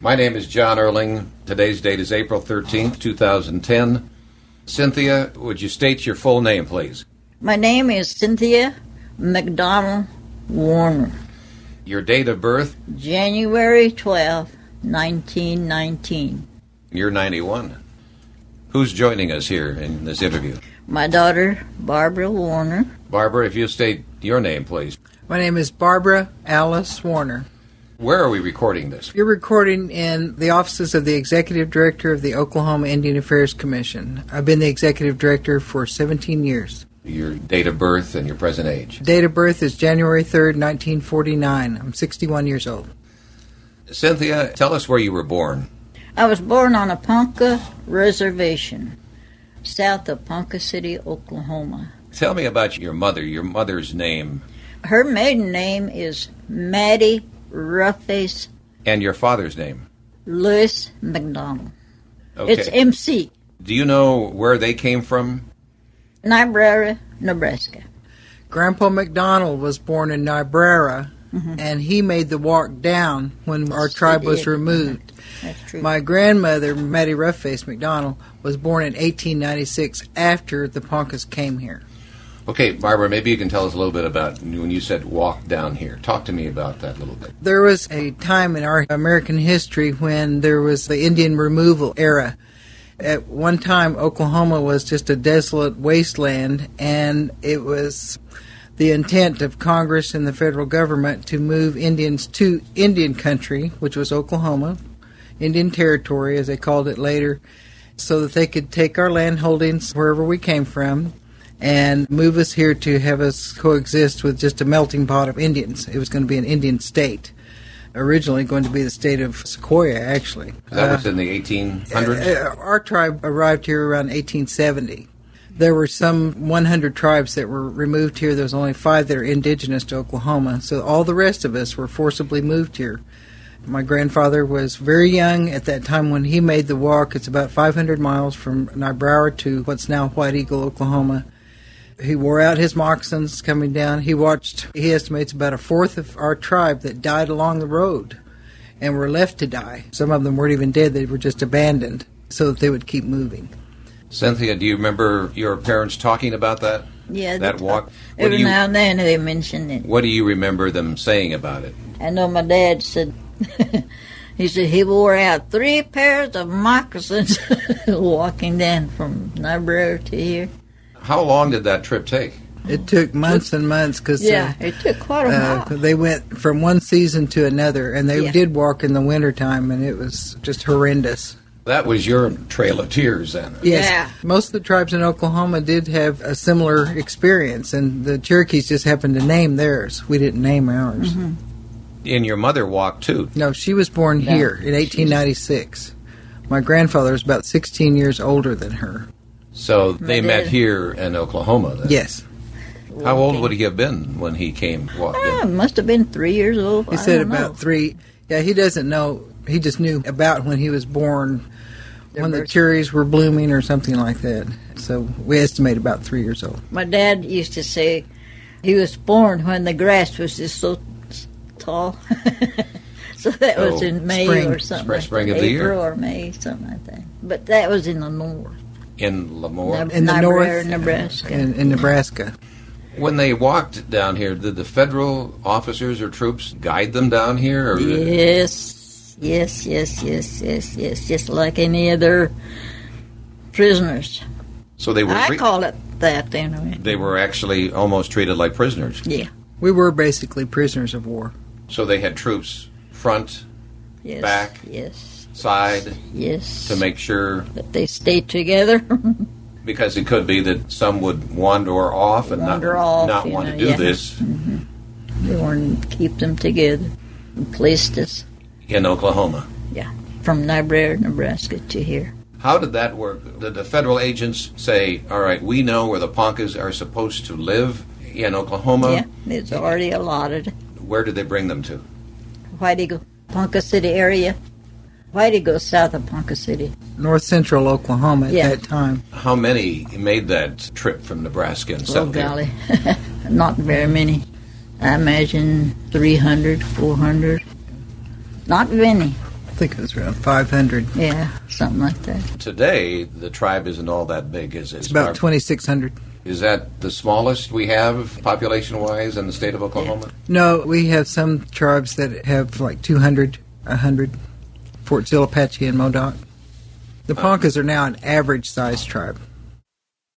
My name is John Erling. Today's date is April 13th, 2010. Cynthia, would you state your full name, please? My name is Cynthia McDonald Warner. Your date of birth? January 12, 1919. You're 91. Who's joining us here in this interview? My daughter, Barbara Warner. Barbara, if you state your name, please. My name is Barbara Alice Warner. Where are we recording this? You're recording in the offices of the Executive Director of the Oklahoma Indian Affairs Commission. I've been the Executive Director for 17 years. Your date of birth and your present age. Date of birth is January 3rd, 1949. I'm 61 years old. Cynthia, tell us where you were born. I was born on a Ponca reservation, south of Ponca City, Oklahoma. Tell me about your mother's name. Her maiden name is Maddie Ruffface. And your father's name? Louis McDonald. Okay. It's MC. Do you know where they came from? Niobrara, Nebraska. Grandpa McDonald was born in Niobrara, and he made the walk down when our tribe was removed. That's true. My grandmother, Maddie Ruffface McDonald, was born in 1896 after the Poncas came here. Okay, Barbara, maybe you can tell us a little bit about when you said walk down here. Talk to me about that a little bit. There was a time in our American history when there was the Indian removal era. At one time, Oklahoma was just a desolate wasteland, and it was the intent of Congress and the federal government to move Indians to Indian country, which was Oklahoma, Indian Territory, as they called it later, so that they could take our land holdings wherever we came from and move us here to have us coexist with just a melting pot of Indians. It was going to be an Indian state. Originally going to be the state of Sequoia, actually. That was in the 1800s? Our tribe arrived here around 1870. There were some 100 tribes that were removed here. There was only 5 that are indigenous to Oklahoma. So all the rest of us were forcibly moved here. My grandfather was very young at that time when he made the walk. It's about 500 miles from Niobrara to what's now White Eagle, Oklahoma. He wore out his moccasins coming down. He estimates about a fourth of our tribe that died along the road and were left to die. Some of them weren't even dead. They were just abandoned so that they would keep moving. Cynthia, do you remember your parents talking about that? Yeah, that walk? Every now and then they mentioned it. What do you remember them saying about it? I know my dad said, he said he wore out 3 pairs of moccasins walking down from Niobrara to here. How long did that trip take? It took months and months because it took quite a while. They went from one season to another, and they did walk in the wintertime, and it was just horrendous. That was your Trail of Tears, then? Yes. Yeah. Most of the tribes in Oklahoma did have a similar experience, and the Cherokees just happened to name theirs. We didn't name ours. Mm-hmm. And your mother walked, too? No, she was born here in 1896. My grandfather was about 16 years older than her. So they met here in Oklahoma, then? Yes. How old would he have been when he walked in? Must have been 3 years old. He said about 3. Yeah, he doesn't know. He just knew about when he was born, when the cherries were blooming or something like that. So we estimate about 3 years old. My dad used to say he was born when the grass was just so tall. So that was in May or something. Spring of the year. April or May, something like that. But that was in the north. In Lemoore? In the north, Nebraska. In Nebraska. When they walked down here, did the federal officers or troops guide them down here? Or Yes, just like any other prisoners. So they were. I call it that anyway. They were actually almost treated like prisoners. Yeah. We were basically prisoners of war. So they had troops front, back, side, to make sure that they stayed together. Because it could be that some would wander off and not want to do this. Mm-hmm. They wanted to keep them together and placed us in Oklahoma. Yeah, from Niobrara, Nebraska to here. How did that work? Did the federal agents say, all right, we know where the Poncas are supposed to live in Oklahoma? Yeah, it's already allotted. Where did they bring them to? White Eagle, Ponca City area. White Eagle south of Ponca City. North central Oklahoma at that time. How many made that trip from Nebraska and settled here? Golly, not very many. I imagine 300, 400. Not many. I think it was around 500. Yeah, something like that. Today, the tribe isn't all that big, is it? It's about 2,600. Is that the smallest we have, population-wise, in the state of Oklahoma? No, we have some tribes that have like 200, 100. Fort Sill, Apache, and Modoc. The Poncas are now an average-sized tribe.